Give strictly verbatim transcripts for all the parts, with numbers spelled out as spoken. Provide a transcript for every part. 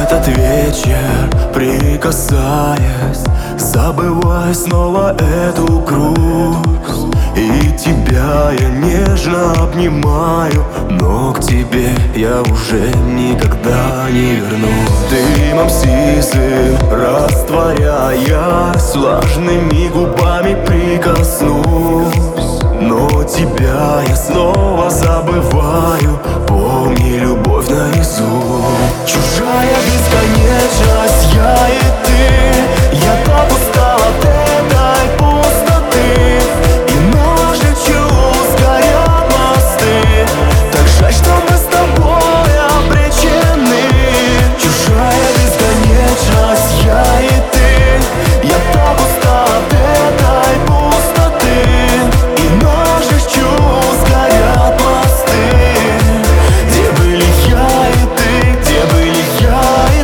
этот вечер, прикасаясь, забывай снова эту грусть. И тебя я нежно обнимаю, но к тебе я уже никогда не вернусь. Дымом сизым растворяясь, влажными губами прикоснусь. Но тебя я снова забываю, помни любовь наизусть. Чужая бесконечность, я и ты, я так устал от этой пустоты. И ночью сгорят мосты, так жаль, что мы с тобой обречены. Чужая бесконечность, я и ты, я так устал от этой пустоты. И ночью сгорят мосты. Где были я и ты, где были я и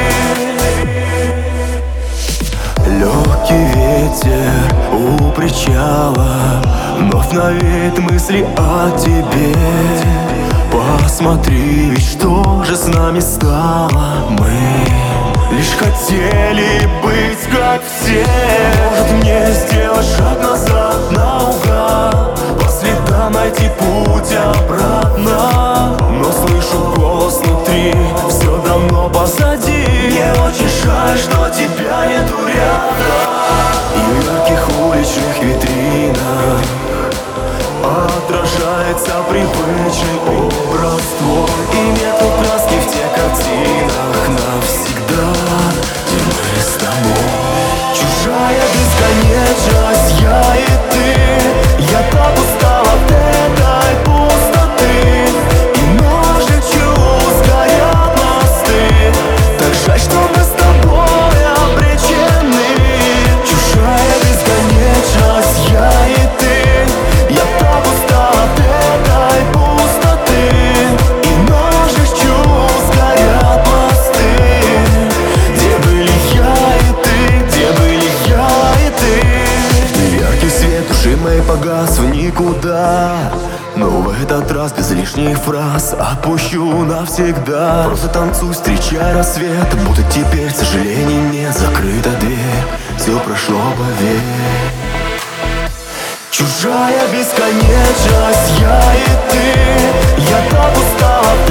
ты? Легкий ветер у причала вновь навеет мысли о тебе. Посмотри, ведь что же с нами стало? Мы лишь хотели быть как все. Может мне сделать шаг назад наугад, по следам найти путь обратно. Но слышу голос внутри, все давно позади. Мне очень жаль, что тебя нету рядом. И в ярких уличных витринах отражается привычный образ твой. И нету краски в тех картинах навсегда, где мы с тобой. Чужая бесконечность, я и ты, я так устал от этой пустоты. И ночью сгорят мосты, так жаль, что мы с тобой обречены. Чужая бесконечность, я и ты, я так устал от этой пустоты. И ночью сгорят мосты. Где были я и ты, где были я и ты? Яркий свет души моей погас в никуда, но в этот раз без лишних фраз отпущу навсегда. Просто танцуй, встречай рассвет, будто теперь сожалений нет. Закрыта дверь, все прошло, поверь. Чужая бесконечность, я и ты, я так устал от